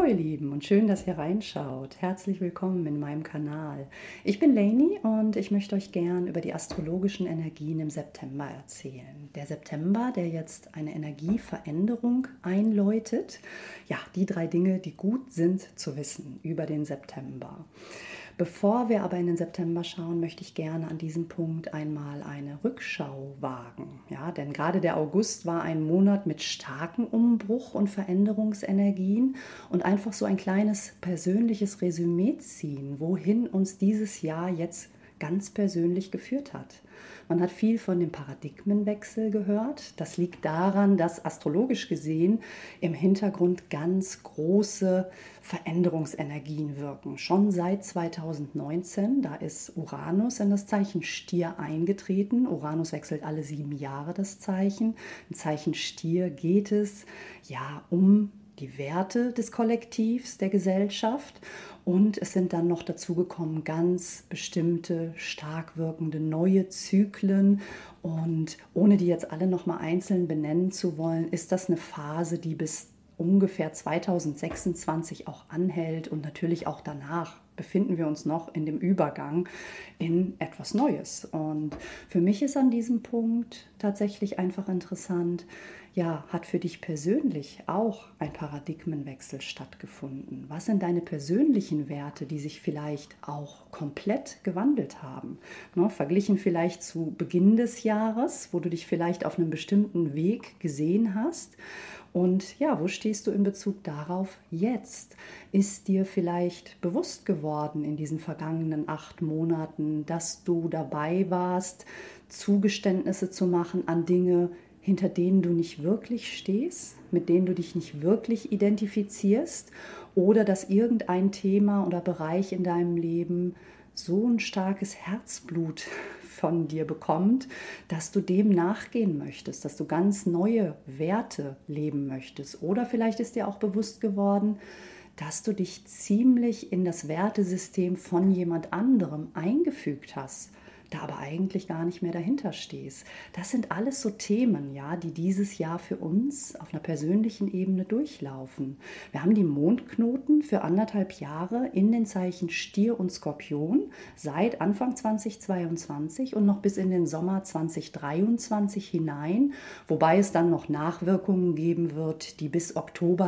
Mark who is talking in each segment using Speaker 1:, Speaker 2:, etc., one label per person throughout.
Speaker 1: Hallo ihr Lieben und schön, dass ihr reinschaut. Herzlich willkommen in meinem Kanal. Ich bin Lainey und ich möchte euch gern über die astrologischen Energien im September erzählen. Der September, der jetzt eine Energieveränderung einläutet. Ja, die 3 Dinge, die gut sind zu wissen über den September. Bevor wir aber in den September schauen, möchte ich gerne an diesem Punkt einmal eine Rückschau wagen. Ja, denn gerade der August war ein Monat mit starkem Umbruch und Veränderungsenergien und einfach so ein kleines persönliches Resümee ziehen, wohin uns dieses Jahr jetzt ganz persönlich geführt hat. Man hat viel von dem Paradigmenwechsel gehört. Das liegt daran, dass astrologisch gesehen im Hintergrund ganz große Veränderungsenergien wirken. Schon seit 2019, da ist Uranus in das Zeichen Stier eingetreten. Uranus wechselt alle 7 Jahre das Zeichen. Im Zeichen Stier geht es ja um die Werte des Kollektivs, der Gesellschaft. Und es sind dann noch dazugekommen ganz bestimmte, stark wirkende neue Zyklen. Und ohne die jetzt alle nochmal einzeln benennen zu wollen, ist das eine Phase, die bis ungefähr 2026 auch anhält. Und natürlich auch danach befinden wir uns noch in dem Übergang in etwas Neues. Und für mich ist an diesem Punkt tatsächlich einfach interessant, ja, hat für dich persönlich auch ein Paradigmenwechsel stattgefunden? Was sind deine persönlichen Werte, die sich vielleicht auch komplett gewandelt haben? Ne, verglichen vielleicht zu Beginn des Jahres, wo du dich vielleicht auf einem bestimmten Weg gesehen hast. Und ja, wo stehst du in Bezug darauf jetzt? Ist dir vielleicht bewusst geworden in diesen vergangenen 8 Monaten, dass du dabei warst, Zugeständnisse zu machen an Dinge, hinter denen du nicht wirklich stehst, mit denen du dich nicht wirklich identifizierst, oder dass irgendein Thema oder Bereich in deinem Leben so ein starkes Herzblut von dir bekommt, dass du dem nachgehen möchtest, dass du ganz neue Werte leben möchtest. Oder vielleicht ist dir auch bewusst geworden, dass du dich ziemlich in das Wertesystem von jemand anderem eingefügt hast, da aber eigentlich gar nicht mehr dahinter stehst. Das sind alles so Themen, ja, die dieses Jahr für uns auf einer persönlichen Ebene durchlaufen. Wir haben die Mondknoten für 1,5 Jahre in den Zeichen Stier und Skorpion seit Anfang 2022 und noch bis in den Sommer 2023 hinein, wobei es dann noch Nachwirkungen geben wird, die bis Oktober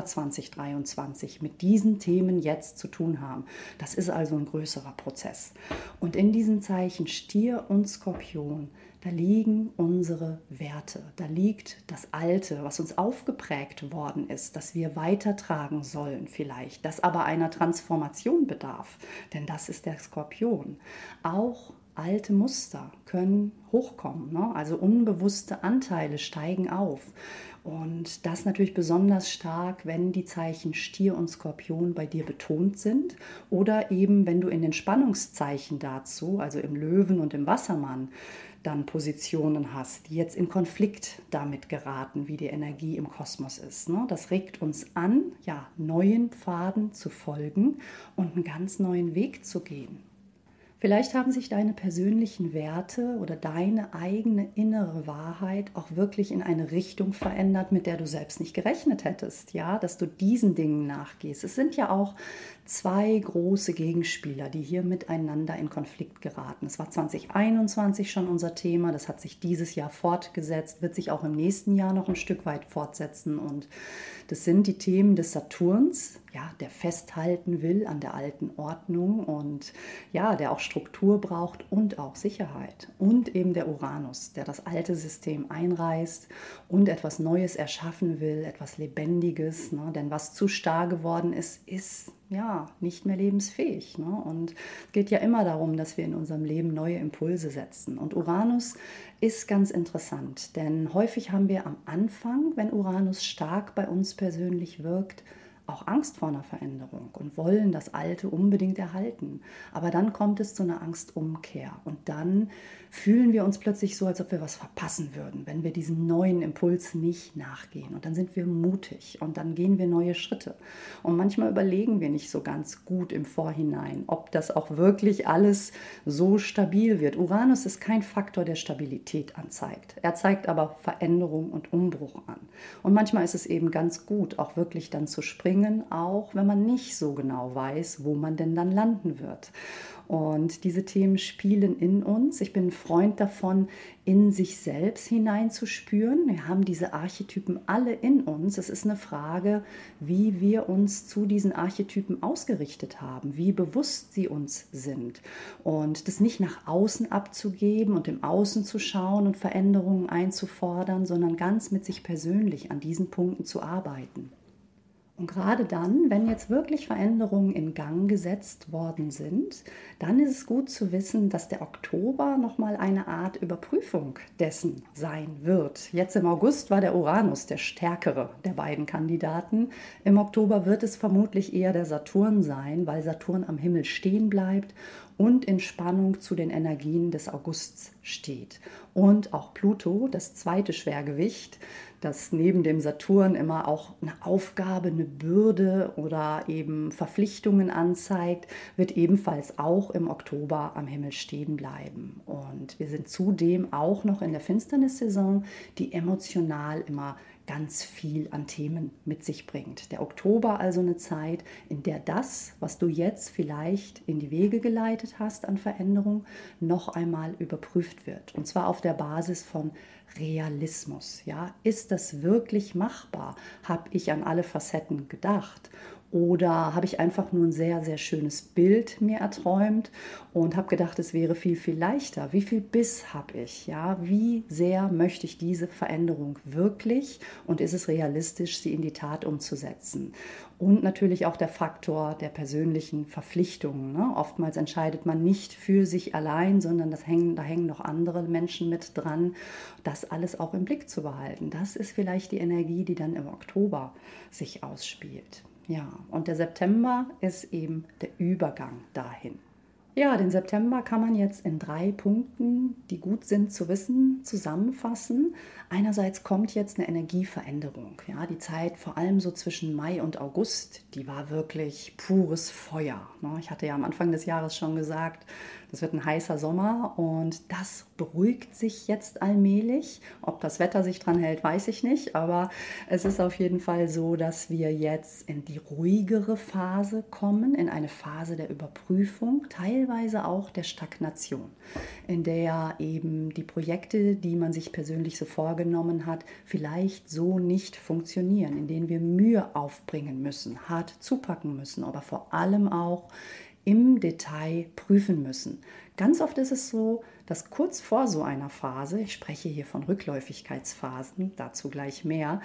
Speaker 1: 2023 mit diesen Themen jetzt zu tun haben. Das ist also ein größerer Prozess. Und in diesen Zeichen Stier und Skorpion, da liegen unsere Werte, da liegt das Alte, was uns aufgeprägt worden ist, das wir weitertragen sollen vielleicht, das aber einer Transformation bedarf, denn das ist der Skorpion. Auch alte Muster können hochkommen, ne? Also unbewusste Anteile steigen auf. Und das natürlich besonders stark, wenn die Zeichen Stier und Skorpion bei dir betont sind oder eben, wenn du in den Spannungszeichen dazu, also im Löwen und im Wassermann, dann Positionen hast, die jetzt in Konflikt damit geraten, wie die Energie im Kosmos ist. Ne? Das regt uns an, ja, neuen Pfaden zu folgen und einen ganz neuen Weg zu gehen. Vielleicht haben sich deine persönlichen Werte oder deine eigene innere Wahrheit auch wirklich in eine Richtung verändert, mit der du selbst nicht gerechnet hättest, ja, dass du diesen Dingen nachgehst. Es sind ja auch 2 große Gegenspieler, die hier miteinander in Konflikt geraten. Es war 2021 schon unser Thema, das hat sich dieses Jahr fortgesetzt, wird sich auch im nächsten Jahr noch ein Stück weit fortsetzen, und das sind die Themen des Saturns, ja, der festhalten will an der alten Ordnung und ja, der auch Struktur braucht und auch Sicherheit. Und eben der Uranus, der das alte System einreißt und etwas Neues erschaffen will, etwas Lebendiges. Ne? Denn was zu starr geworden ist, ist ja nicht mehr lebensfähig. Ne? Und es geht ja immer darum, dass wir in unserem Leben neue Impulse setzen. Und Uranus ist ganz interessant, denn häufig haben wir am Anfang, wenn Uranus stark bei uns persönlich wirkt, auch Angst vor einer Veränderung und wollen das Alte unbedingt erhalten. Aber dann kommt es zu einer Angstumkehr und dann fühlen wir uns plötzlich so, als ob wir was verpassen würden, wenn wir diesem neuen Impuls nicht nachgehen. Und dann sind wir mutig und dann gehen wir neue Schritte. Und manchmal überlegen wir nicht so ganz gut im Vorhinein, ob das auch wirklich alles so stabil wird. Uranus ist kein Faktor, der Stabilität anzeigt. Er zeigt aber Veränderung und Umbruch an. Und manchmal ist es eben ganz gut, auch wirklich dann zu springen bringen, auch wenn man nicht so genau weiß, wo man denn dann landen wird. Und diese Themen spielen in uns. Ich bin ein Freund davon, in sich selbst hineinzuspüren. Wir haben diese Archetypen alle in uns. Es ist eine Frage, wie wir uns zu diesen Archetypen ausgerichtet haben, wie bewusst sie uns sind. Und das nicht nach außen abzugeben und im Außen zu schauen und Veränderungen einzufordern, sondern ganz mit sich persönlich an diesen Punkten zu arbeiten. Und gerade dann, wenn jetzt wirklich Veränderungen in Gang gesetzt worden sind, dann ist es gut zu wissen, dass der Oktober nochmal eine Art Überprüfung dessen sein wird. Jetzt im August war der Uranus der stärkere der beiden Kandidaten. Im Oktober wird es vermutlich eher der Saturn sein, weil Saturn am Himmel stehen bleibt und in Spannung zu den Energien des Augusts steht. Und auch Pluto, das zweite Schwergewicht, das neben dem Saturn immer auch eine Aufgabe, eine Bürde oder eben Verpflichtungen anzeigt, wird ebenfalls auch im Oktober am Himmel stehen bleiben. Und wir sind zudem auch noch in der Finsternissaison, die emotional immer ganz viel an Themen mit sich bringt. Der Oktober also eine Zeit, in der das, was du jetzt vielleicht in die Wege geleitet hast an Veränderung, noch einmal überprüft wird. Und zwar auf der Basis von Realismus. Ja? Ist das wirklich machbar? Habe ich an alle Facetten gedacht? Oder habe ich einfach nur ein sehr, sehr schönes Bild mir erträumt und habe gedacht, es wäre viel, viel leichter. Wie viel Biss habe ich? Ja? Wie sehr möchte ich diese Veränderung wirklich und ist es realistisch, sie in die Tat umzusetzen? Und natürlich auch der Faktor der persönlichen Verpflichtungen. Ne? Oftmals entscheidet man nicht für sich allein, sondern da hängen noch andere Menschen mit dran. Das alles auch im Blick zu behalten. Das ist vielleicht die Energie, die dann im Oktober sich ausspielt. Ja, und der September ist eben der Übergang dahin. Ja, den September kann man jetzt in 3 Punkten, die gut sind zu wissen, zusammenfassen. Einerseits kommt jetzt eine Energieveränderung. Ja, die Zeit vor allem so zwischen Mai und August, die war wirklich pures Feuer. Ich hatte ja am Anfang des Jahres schon gesagt, das wird ein heißer Sommer und das beruhigt sich jetzt allmählich. Ob das Wetter sich dran hält, weiß ich nicht, aber es ist auf jeden Fall so, dass wir jetzt in die ruhigere Phase kommen, in eine Phase der Überprüfung, teilweise auch der Stagnation, in der eben die Projekte, die man sich persönlich so vorgenommen hat, vielleicht so nicht funktionieren, in denen wir Mühe aufbringen müssen, hart zupacken müssen, aber vor allem auch im Detail prüfen müssen. Ganz oft ist es so, dass kurz vor so einer Phase, ich spreche hier von Rückläufigkeitsphasen, dazu gleich mehr,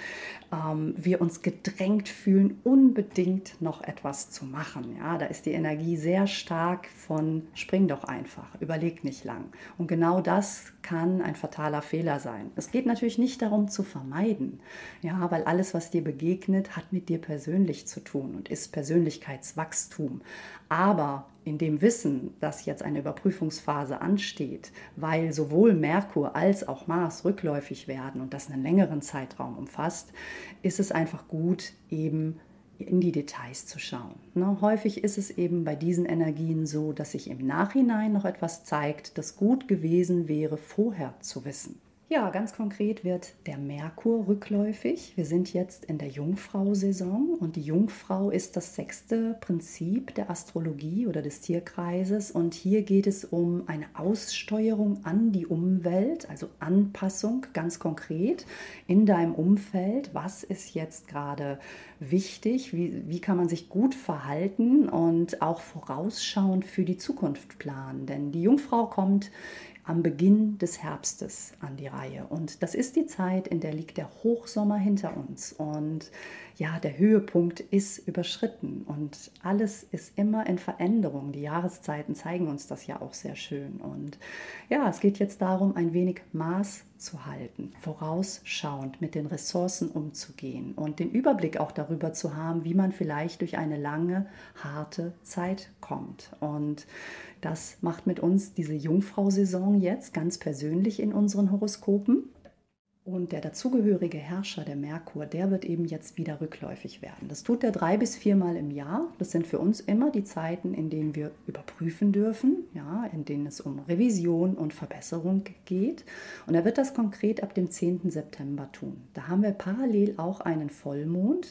Speaker 1: wir uns gedrängt fühlen, unbedingt noch etwas zu machen. Ja, da ist die Energie sehr stark von spring doch einfach, überleg nicht lang. Und genau das kann ein fataler Fehler sein. Es geht natürlich nicht darum zu vermeiden, ja, weil alles, was dir begegnet, hat mit dir persönlich zu tun und ist Persönlichkeitswachstum. Aber in dem Wissen, dass jetzt eine Überprüfungsphase ansteht, weil sowohl Merkur als auch Mars rückläufig werden und das einen längeren Zeitraum umfasst, ist es einfach gut, eben in die Details zu schauen. Häufig ist es eben bei diesen Energien so, dass sich im Nachhinein noch etwas zeigt, das gut gewesen wäre, vorher zu wissen. Ja, ganz konkret wird der Merkur rückläufig. Wir sind jetzt in der Jungfrau-Saison und die Jungfrau ist das 6. Prinzip der Astrologie oder des Tierkreises und hier geht es um eine Aussteuerung an die Umwelt, also Anpassung ganz konkret in deinem Umfeld. Was ist jetzt gerade wichtig? Wie kann man sich gut verhalten und auch vorausschauend für die Zukunft planen? Denn die Jungfrau kommt am Beginn des Herbstes an die Reihe. Und das ist die Zeit, in der liegt der Hochsommer hinter uns. Und ja, der Höhepunkt ist überschritten und alles ist immer in Veränderung. Die Jahreszeiten zeigen uns das ja auch sehr schön. Und ja, es geht jetzt darum, ein wenig Maß zu halten, vorausschauend mit den Ressourcen umzugehen und den Überblick auch darüber zu haben, wie man vielleicht durch eine lange, harte Zeit kommt. Und das macht mit uns diese Jungfrau-Saison jetzt ganz persönlich in unseren Horoskopen. Und der dazugehörige Herrscher, der Merkur, der wird eben jetzt wieder rückläufig werden. Das tut er 3 bis 4 Mal im Jahr. Das sind für uns immer die Zeiten, in denen wir überprüfen dürfen, ja, in denen es um Revision und Verbesserung geht. Und er wird das konkret ab dem 10. September tun. Da haben wir parallel auch einen Vollmond.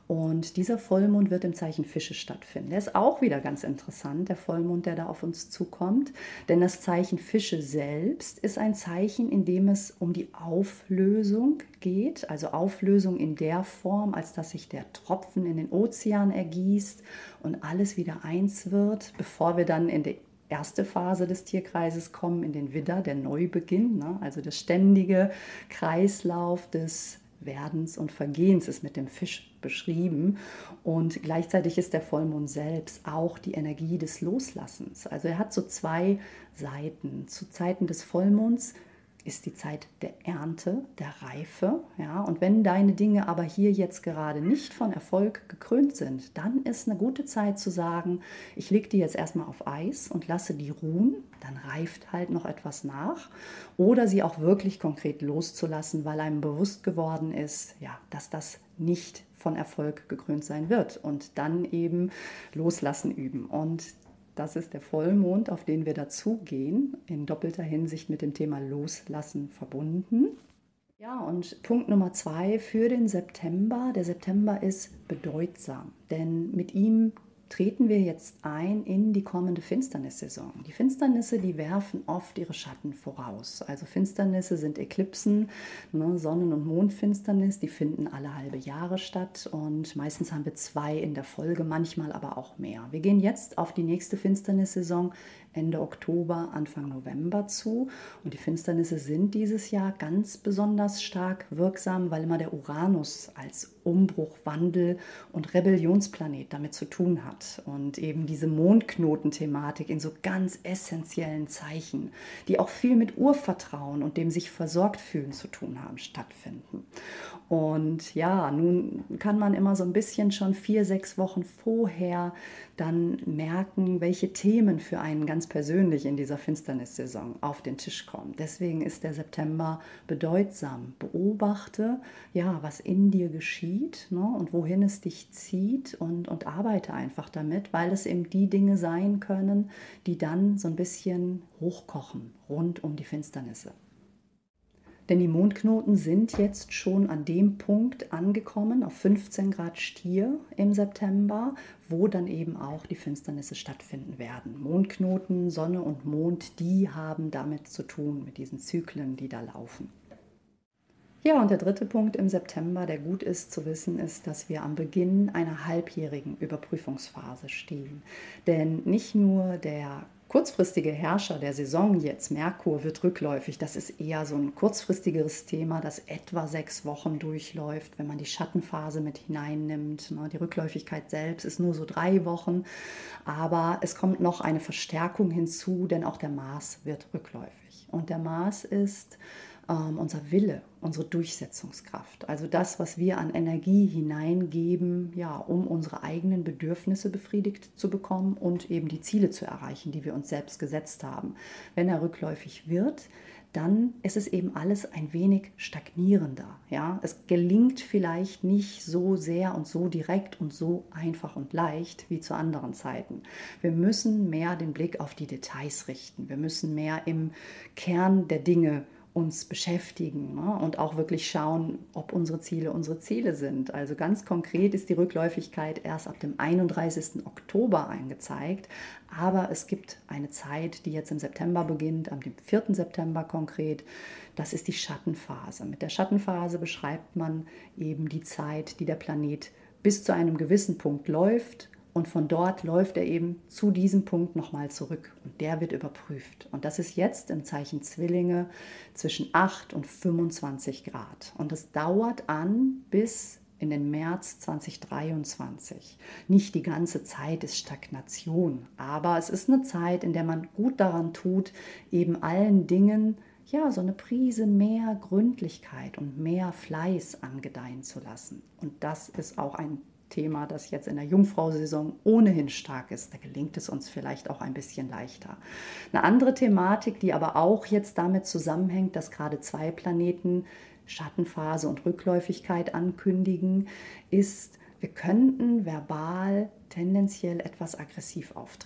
Speaker 1: Und dieser Vollmond wird im Zeichen Fische stattfinden. Der ist auch wieder ganz interessant, der Vollmond, der da auf uns zukommt. Denn das Zeichen Fische selbst ist ein Zeichen, in dem es um die Auflösung geht. Also Auflösung in der Form, als dass sich der Tropfen in den Ozean ergießt und alles wieder eins wird, bevor wir dann in die erste Phase des Tierkreises kommen, in den Widder, der Neubeginn, ne? Also der ständige Kreislauf des Werdens und Vergehens ist mit dem Fisch beschrieben. Und gleichzeitig ist der Vollmond selbst auch die Energie des Loslassens. Also er hat so zwei Seiten. Zu Zeiten des Vollmonds ist die Zeit der Ernte, der Reife. Ja? Und wenn deine Dinge aber hier jetzt gerade nicht von Erfolg gekrönt sind, dann ist eine gute Zeit zu sagen, ich lege die jetzt erstmal auf Eis und lasse die ruhen, dann reift halt noch etwas nach. Oder sie auch wirklich konkret loszulassen, weil einem bewusst geworden ist, ja, dass das nicht von Erfolg gekrönt sein wird. Und dann eben loslassen üben. Und das ist der Vollmond, auf den wir dazugehen, in doppelter Hinsicht mit dem Thema Loslassen verbunden. Ja, und Punkt Nummer 2 für den September. Der September ist bedeutsam, denn mit ihm treten wir jetzt ein in die kommende Finsternissaison. Die Finsternisse, die werfen oft ihre Schatten voraus. Also Finsternisse sind Eklipsen, ne, Sonnen- und Mondfinsternis, die finden alle halbe Jahre statt und meistens haben wir 2 in der Folge, manchmal aber auch mehr. Wir gehen jetzt auf die nächste Finsternissaison Ende Oktober, Anfang November zu. Und die Finsternisse sind dieses Jahr ganz besonders stark wirksam, weil immer der Uranus als Umbruch, Wandel und Rebellionsplanet damit zu tun hat. Und eben diese Mondknoten-Thematik in so ganz essentiellen Zeichen, die auch viel mit Urvertrauen und dem sich versorgt fühlen zu tun haben, stattfinden. Und ja, nun kann man immer so ein bisschen schon 4, 6 Wochen vorher dann merken, welche Themen für einen ganz persönlich in dieser Finsternissaison auf den Tisch kommen. Deswegen ist der September bedeutsam. Beobachte, ja, was in dir geschieht, ne, und wohin es dich zieht und arbeite einfach damit, weil es eben die Dinge sein können, die dann so ein bisschen hochkochen rund um die Finsternisse. Denn die Mondknoten sind jetzt schon an dem Punkt angekommen, auf 15 Grad Stier im September, wo dann eben auch die Finsternisse stattfinden werden. Mondknoten, Sonne und Mond, die haben damit zu tun, mit diesen Zyklen, die da laufen. Ja, und der dritte Punkt im September, der gut ist zu wissen, ist, dass wir am Beginn einer halbjährigen Überprüfungsphase stehen. Denn nicht nur der kurzfristige Herrscher der Saison jetzt, Merkur, wird rückläufig. Das ist eher so ein kurzfristigeres Thema, das etwa 6 Wochen durchläuft, wenn man die Schattenphase mit hineinnimmt. Die Rückläufigkeit selbst ist nur so 3 Wochen, aber es kommt noch eine Verstärkung hinzu, denn auch der Mars wird rückläufig. Und der Mars ist unser Wille, unsere Durchsetzungskraft. Also das, was wir an Energie hineingeben, ja, um unsere eigenen Bedürfnisse befriedigt zu bekommen und eben die Ziele zu erreichen, die wir uns selbst gesetzt haben. Wenn er rückläufig wird, dann ist es eben alles ein wenig stagnierender. Ja? Es gelingt vielleicht nicht so sehr und so direkt und so einfach und leicht wie zu anderen Zeiten. Wir müssen mehr den Blick auf die Details richten. Wir müssen mehr im Kern der Dinge uns beschäftigen, ne? Und auch wirklich schauen, ob unsere Ziele sind. Also ganz konkret ist die Rückläufigkeit erst ab dem 31. Oktober angezeigt, aber es gibt eine Zeit, die jetzt im September beginnt, am 4. September konkret. Das ist die Schattenphase. Mit der Schattenphase beschreibt man eben die Zeit, die der Planet bis zu einem gewissen Punkt läuft. Und von dort läuft er eben zu diesem Punkt nochmal zurück. Und der wird überprüft. Und das ist jetzt im Zeichen Zwillinge zwischen 8 und 25 Grad. Und das dauert an bis in den März 2023. Nicht die ganze Zeit ist Stagnation, aber es ist eine Zeit, in der man gut daran tut, eben allen Dingen ja, so eine Prise mehr Gründlichkeit und mehr Fleiß angedeihen zu lassen. Und das ist auch ein Thema, das jetzt in der Jungfrau-Saison ohnehin stark ist. Da gelingt es uns vielleicht auch ein bisschen leichter. Eine andere Thematik, die aber auch jetzt damit zusammenhängt, dass gerade 2 Planeten Schattenphase und Rückläufigkeit ankündigen, ist, wir könnten verbal tendenziell etwas aggressiv auftreten.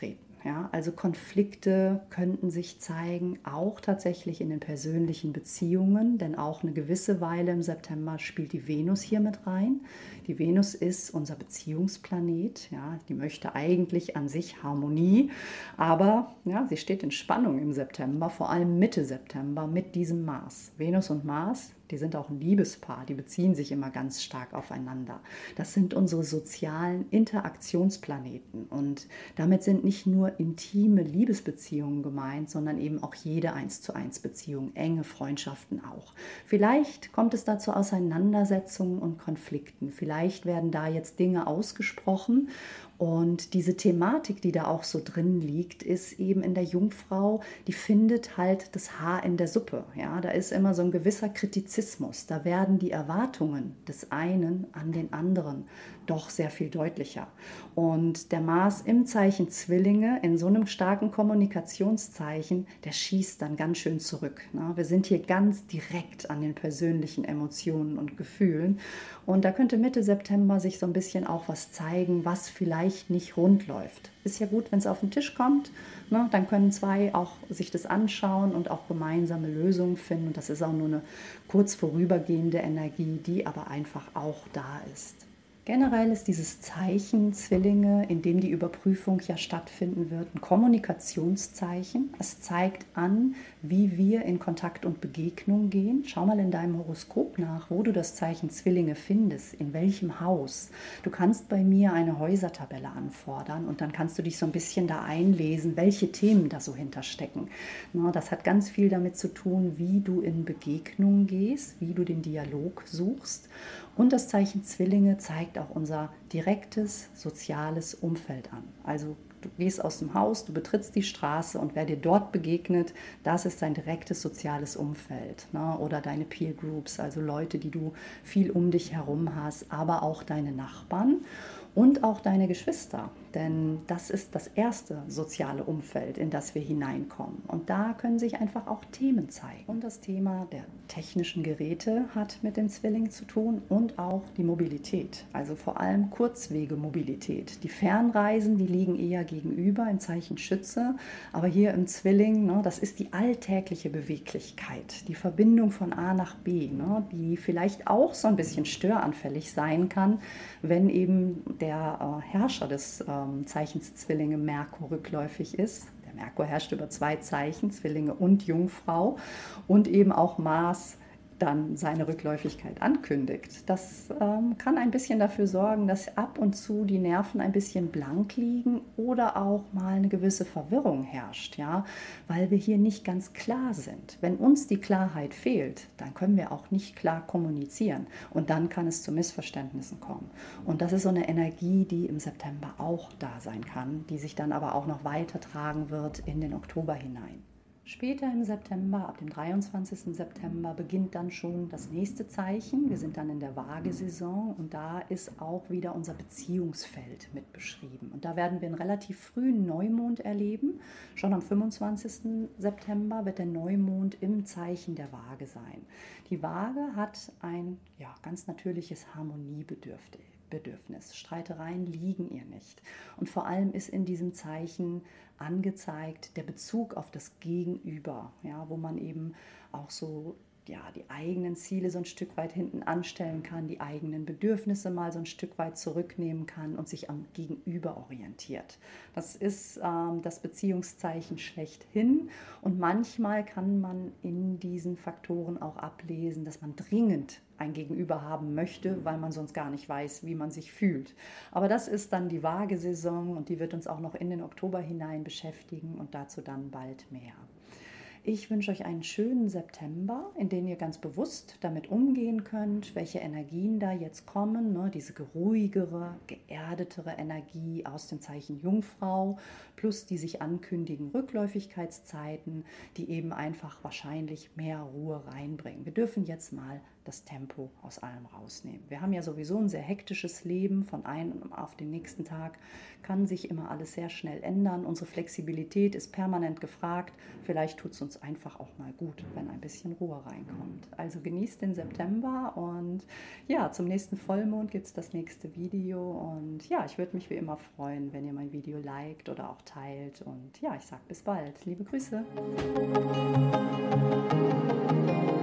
Speaker 1: Ja? Also Konflikte könnten sich zeigen, auch tatsächlich in den persönlichen Beziehungen, denn auch eine gewisse Weile im September spielt die Venus hier mit rein. Die Venus ist unser Beziehungsplanet, ja? Die möchte eigentlich an sich Harmonie, aber ja, sie steht in Spannung im September, vor allem Mitte September mit diesem Mars. Venus und Mars, die sind auch ein Liebespaar, die beziehen sich immer ganz stark aufeinander. Das sind unsere sozialen Interaktionsplaneten und damit sind nicht nur intime Liebesbeziehungen gemeint, sondern eben auch jede 1:1 Beziehung, enge Freundschaften auch. Vielleicht kommt es da zu Auseinandersetzungen und Konflikten. Vielleicht werden da jetzt Dinge ausgesprochen und diese Thematik, die da auch so drin liegt, ist eben in der Jungfrau, die findet halt das Haar in der Suppe. Ja? Da ist immer so ein gewisser Kritizismus. Da werden die Erwartungen des einen an den anderen doch sehr viel deutlicher. Und der Mars im Zeichen Zwillinge, in so einem starken Kommunikationszeichen, der schießt dann ganz schön zurück. Ne? Wir sind hier ganz direkt an den persönlichen Emotionen und Gefühlen. Und da könnte Mitte September sich so ein bisschen auch was zeigen, was vielleicht nicht rund läuft. Ist ja gut, wenn es auf den Tisch kommt, ne? Dann können zwei auch sich das anschauen und auch gemeinsame Lösungen finden. Und das ist auch nur eine kurz vorübergehende Energie, die aber einfach auch da ist. Generell ist dieses Zeichen Zwillinge, in dem die Überprüfung ja stattfinden wird, ein Kommunikationszeichen. Es zeigt an, wie wir in Kontakt und Begegnung gehen. Schau mal in deinem Horoskop nach, wo du das Zeichen Zwillinge findest, in welchem Haus. Du kannst bei mir eine Häusertabelle anfordern und dann kannst du dich so ein bisschen da einlesen, welche Themen da so hinterstecken. Das hat ganz viel damit zu tun, wie du in Begegnung gehst, wie du den Dialog suchst. Und das Zeichen Zwillinge zeigt auch unser direktes soziales Umfeld an. Also du gehst aus dem Haus, du betrittst die Straße und wer dir dort begegnet, das ist dein direktes soziales Umfeld. Ne? Oder deine Peer Groups, also Leute, die du viel um dich herum hast, aber auch deine Nachbarn und auch deine Geschwister. Denn das ist das erste soziale Umfeld, in das wir hineinkommen. Und da können sich einfach auch Themen zeigen. Und das Thema der technischen Geräte hat mit dem Zwilling zu tun und auch die Mobilität. Also vor allem Kurzwegemobilität. Die Fernreisen, die liegen eher gegenüber im Zeichen Schütze. Aber hier im Zwilling, ne, das ist die alltägliche Beweglichkeit. Die Verbindung von A nach B, ne, die vielleicht auch so ein bisschen störanfällig sein kann, wenn eben der Herrscher des Zeichens Zwillinge Merkur rückläufig ist. Der Merkur herrscht über zwei Zeichen, Zwillinge und Jungfrau, und eben auch Mars dann seine Rückläufigkeit ankündigt. Das kann ein bisschen dafür sorgen, dass ab und zu die Nerven ein bisschen blank liegen oder auch mal eine gewisse Verwirrung herrscht, ja, weil wir hier nicht ganz klar sind. Wenn uns die Klarheit fehlt, dann können wir auch nicht klar kommunizieren und dann kann es zu Missverständnissen kommen. Und das ist so eine Energie, die im September auch da sein kann, die sich dann aber auch noch weitertragen wird in den Oktober hinein. Später im September, ab dem 23. September, beginnt dann schon das nächste Zeichen. Wir sind dann in der Waagesaison und da ist auch wieder unser Beziehungsfeld mit beschrieben. Und da werden wir einen relativ frühen Neumond erleben. Schon am 25. September wird der Neumond im Zeichen der Waage sein. Die Waage hat ein ganz natürliches Harmoniebedürfnis. Streitereien liegen ihr nicht. Und vor allem ist in diesem Zeichen angezeigt der Bezug auf das Gegenüber, ja, wo man eben auch so die eigenen Ziele so ein Stück weit hinten anstellen kann, die eigenen Bedürfnisse mal so ein Stück weit zurücknehmen kann und sich am Gegenüber orientiert. Das ist das Beziehungszeichen schlechthin und manchmal kann man in diesen Faktoren auch ablesen, dass man dringend ein Gegenüber haben möchte, weil man sonst gar nicht weiß, wie man sich fühlt. Aber das ist dann die Waagesaison und die wird uns auch noch in den Oktober hinein beschäftigen und dazu dann bald mehr. Ich wünsche euch einen schönen September, in dem ihr ganz bewusst damit umgehen könnt, welche Energien da jetzt kommen. Ne? Diese ruhigere, geerdetere Energie aus dem Zeichen Jungfrau, plus die sich ankündigen Rückläufigkeitszeiten, die eben einfach wahrscheinlich mehr Ruhe reinbringen. Wir dürfen jetzt mal das Tempo aus allem rausnehmen. Wir haben ja sowieso ein sehr hektisches Leben, von einem auf den nächsten Tag kann sich immer alles sehr schnell ändern. Unsere Flexibilität ist permanent gefragt, vielleicht tut es uns es einfach auch mal gut, wenn ein bisschen Ruhe reinkommt. Also genießt den September und ja, zum nächsten Vollmond gibt es das nächste Video und ja, ich würde mich wie immer freuen, wenn ihr mein Video liked oder auch teilt und ja, ich sage bis bald. Liebe Grüße.